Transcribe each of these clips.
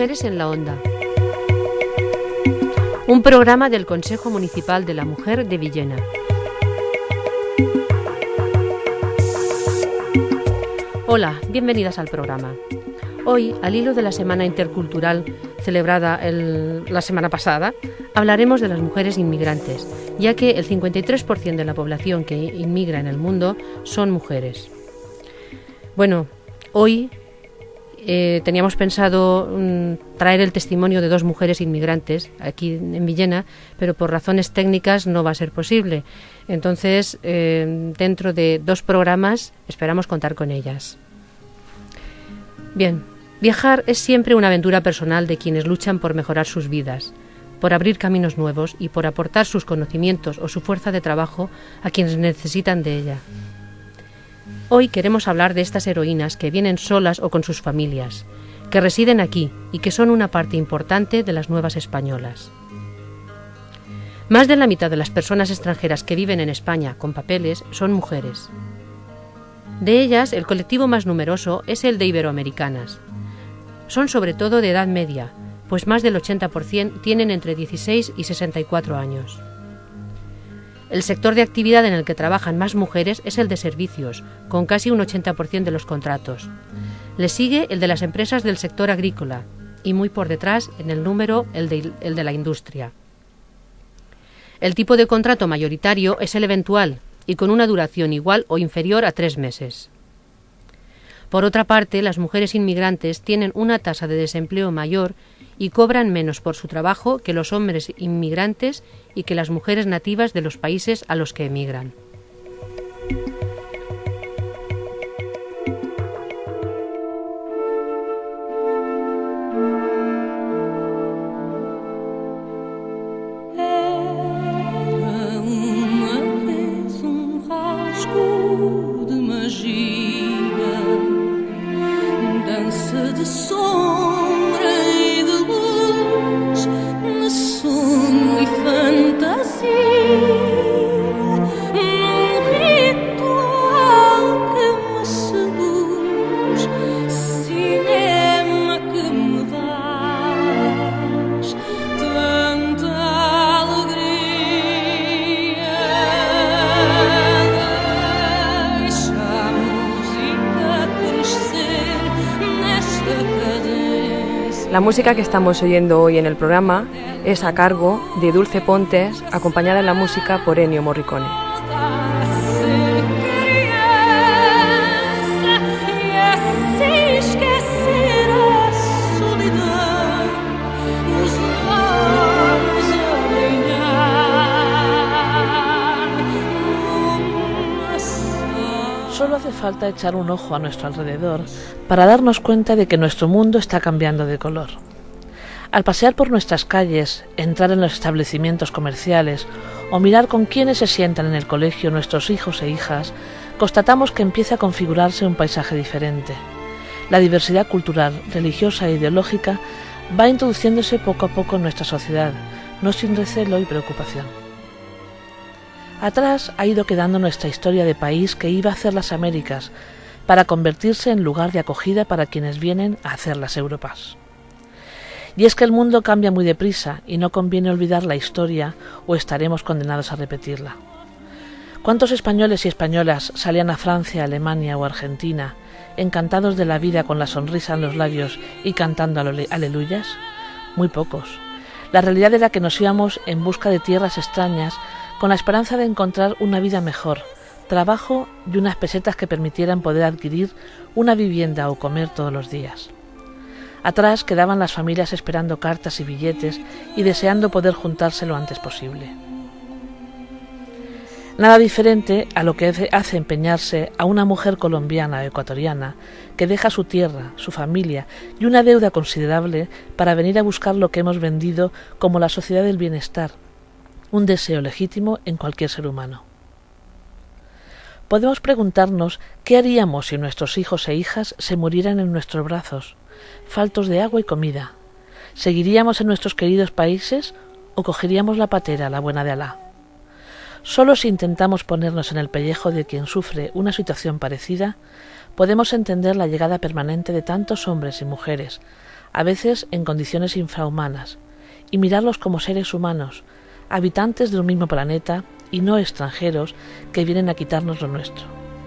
Mujeres en la Onda. Un programa del Consejo Municipal de la Mujer de Villena. Hola, bienvenidas al programa. Hoy, al hilo de la Semana Intercultural celebrada la semana pasada, hablaremos de las mujeres inmigrantes, ya que el 53% de la población que inmigra en el mundo son mujeres. Bueno, hoy teníamos pensado traer el testimonio de 2 mujeres inmigrantes aquí en Villena, pero por razones técnicas no va a ser posible. Entonces, dentro de 2 programas esperamos contar con ellas. Bien, viajar es siempre una aventura personal de quienes luchan por mejorar sus vidas, por abrir caminos nuevos y por aportar sus conocimientos o su fuerza de trabajo a quienes necesitan de ella. Hoy queremos hablar de estas heroínas que vienen solas o con sus familias, que residen aquí y que son una parte importante de las nuevas españolas. Más de la mitad de las personas extranjeras que viven en España con papeles son mujeres. De ellas, el colectivo más numeroso es el de iberoamericanas. Son sobre todo de edad media, pues más del 80% tienen entre 16 y 64 años. El sector de actividad en el que trabajan más mujeres es el de servicios, con casi un 80% de los contratos. Le sigue el de las empresas del sector agrícola y muy por detrás, en el número, el de la industria. El tipo de contrato mayoritario es el eventual y con una duración igual o inferior a 3 meses. Por otra parte, las mujeres inmigrantes tienen una tasa de desempleo mayor y cobran menos por su trabajo que los hombres inmigrantes y que las mujeres nativas de los países a los que emigran. La música que estamos oyendo hoy en el programa es a cargo de Dulce Pontes, acompañada en la música por Ennio Morricone. Solo hace falta echar un ojo a nuestro alrededor para darnos cuenta de que nuestro mundo está cambiando de color. Al pasear por nuestras calles, entrar en los establecimientos comerciales o mirar con quiénes se sientan en el colegio nuestros hijos e hijas, constatamos que empieza a configurarse un paisaje diferente. La diversidad cultural, religiosa e ideológica va introduciéndose poco a poco en nuestra sociedad, no sin recelo y preocupación. Atrás ha ido quedando nuestra historia de país que iba a hacer las Américas, para convertirse en lugar de acogida para quienes vienen a hacer las Europas. Y es que el mundo cambia muy deprisa y no conviene olvidar la historia o estaremos condenados a repetirla. ¿Cuántos españoles y españolas salían a Francia, Alemania o Argentina, encantados de la vida con la sonrisa en los labios y cantando aleluyas? Muy pocos. La realidad era que nos íbamos en busca de tierras extrañas con la esperanza de encontrar una vida mejor, trabajo y unas pesetas que permitieran poder adquirir una vivienda o comer todos los días. Atrás quedaban las familias esperando cartas y billetes y deseando poder juntarse lo antes posible. Nada diferente a lo que hace empeñarse a una mujer colombiana o ecuatoriana que deja su tierra, su familia y una deuda considerable para venir a buscar lo que hemos vendido como la sociedad del bienestar, un deseo legítimo en cualquier ser humano. Podemos preguntarnos qué haríamos si nuestros hijos e hijas se murieran en nuestros brazos, faltos de agua y comida. ¿Seguiríamos en nuestros queridos países o cogeríamos la patera, la buena de Alá? Solo si intentamos ponernos en el pellejo de quien sufre una situación parecida, podemos entender la llegada permanente de tantos hombres y mujeres, a veces en condiciones infrahumanas, y mirarlos como seres humanos, habitantes de un mismo planeta y no extranjeros que vienen a quitarnos lo nuestro.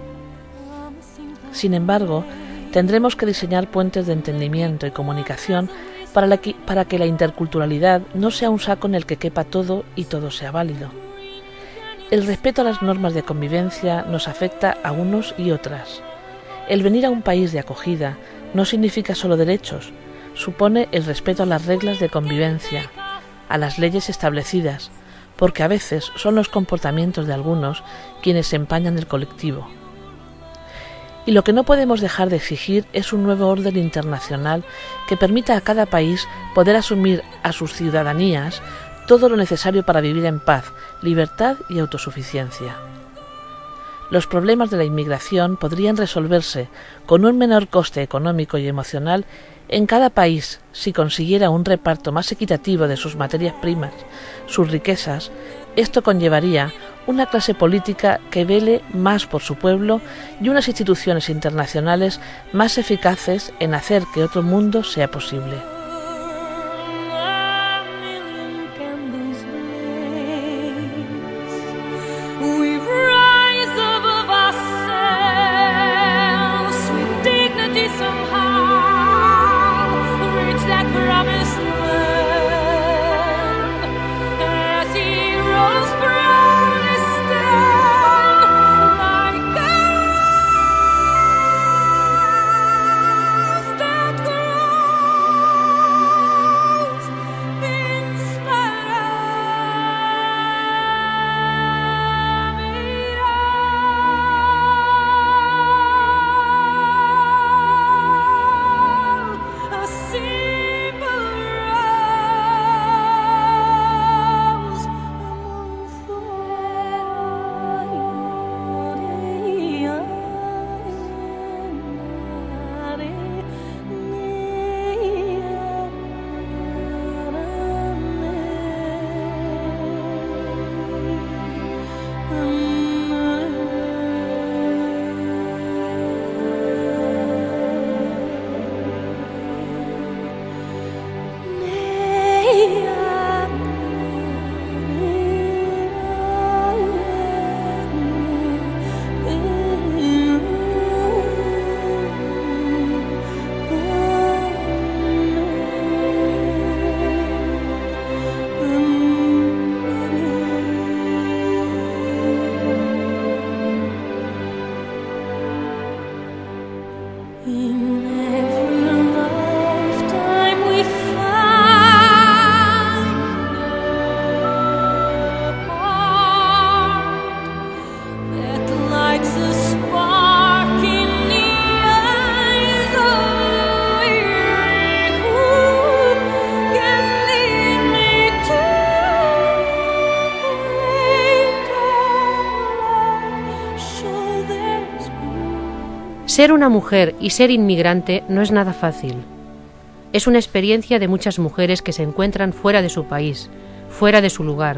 Sin embargo, tendremos que diseñar puentes de entendimiento y comunicación para que la interculturalidad no sea un saco en el que quepa todo y todo sea válido. El respeto a las normas de convivencia nos afecta a unos y otras. El venir a un país de acogida no significa solo derechos, supone el respeto a las reglas de convivencia, a las leyes establecidas, porque a veces son los comportamientos de algunos quienes empañan el colectivo. Y lo que no podemos dejar de exigir es un nuevo orden internacional que permita a cada país poder asumir a sus ciudadanías todo lo necesario para vivir en paz, libertad y autosuficiencia. Los problemas de la inmigración podrían resolverse con un menor coste económico y emocional en cada país si consiguiera un reparto más equitativo de sus materias primas, sus riquezas. Esto conllevaría una clase política que vele más por su pueblo y unas instituciones internacionales más eficaces en hacer que otro mundo sea posible. Ser una mujer y ser inmigrante no es nada fácil. Es una experiencia de muchas mujeres que se encuentran fuera de su país, fuera de su lugar.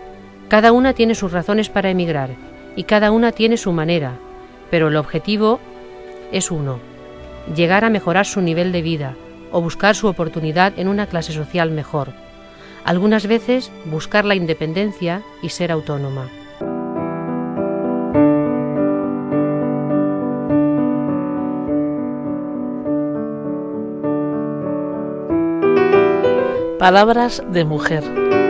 Cada una tiene sus razones para emigrar y cada una tiene su manera, pero el objetivo es uno: llegar a mejorar su nivel de vida o buscar su oportunidad en una clase social mejor. Algunas veces buscar la independencia y ser autónoma. Palabras de mujer.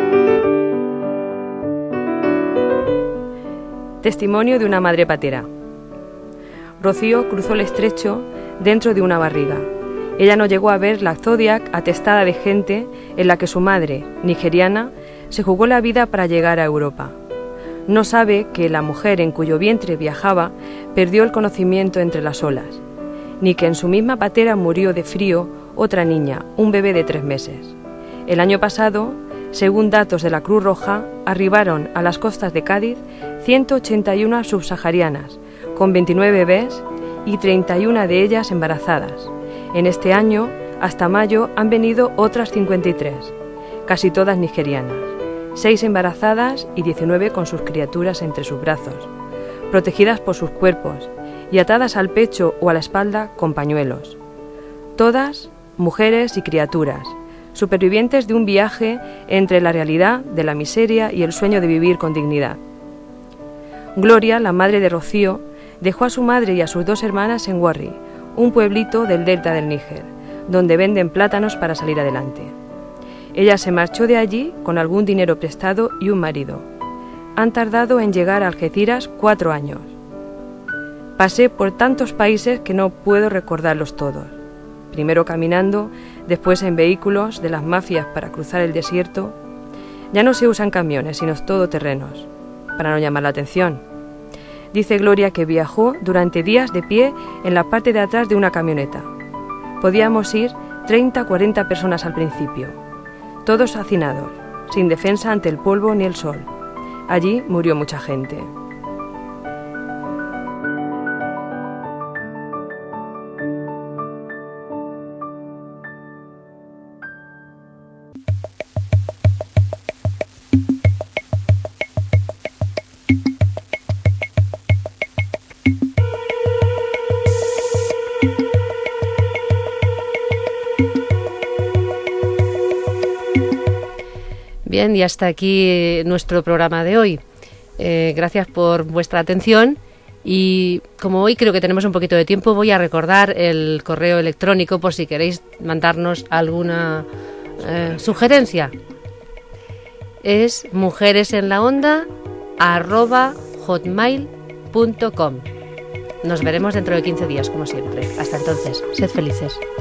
Testimonio de una madre patera. Rocío cruzó el estrecho dentro de una barriga. Ella no llegó a ver la Zodiac atestada de gente en la que su madre, nigeriana, se jugó la vida para llegar a Europa. No sabe que la mujer en cuyo vientre viajaba perdió el conocimiento entre las olas, ni que en su misma patera murió de frío otra niña, un bebé de 3 meses. El año pasado, según datos de la Cruz Roja, arribaron a las costas de Cádiz 181 subsaharianas, con 29 bebés y 31 de ellas embarazadas. En este año, hasta mayo, han venido otras 53, casi todas nigerianas, 6 embarazadas y 19 con sus criaturas entre sus brazos, protegidas por sus cuerpos y atadas al pecho o a la espalda con pañuelos. Todas mujeres y criaturas, supervivientes de un viaje entre la realidad de la miseria y el sueño de vivir con dignidad. Gloria, la madre de Rocío, dejó a su madre y a sus 2 hermanas en Warri, un pueblito del delta del Níger, donde venden plátanos para salir adelante. Ella se marchó de allí con algún dinero prestado y un marido. Han tardado en llegar a Algeciras 4 años. Pasé por tantos países que no puedo recordarlos todos. Primero caminando, después en vehículos de las mafias para cruzar el desierto. Ya no se usan camiones, sino todoterrenos, para no llamar la atención. Dice Gloria que viajó durante días de pie en la parte de atrás de una camioneta. Podíamos ir 30-40 personas al principio, todos hacinados, sin defensa ante el polvo ni el sol. Allí murió mucha gente. Bien, y hasta aquí nuestro programa de hoy. Gracias por vuestra atención y como hoy creo que tenemos un poquito de tiempo, voy a recordar el correo electrónico por si queréis mandarnos alguna sugerencia. Es mujeresenlaonda@hotmail.com. Nos veremos dentro de 15 días, como siempre. Hasta entonces, sed felices.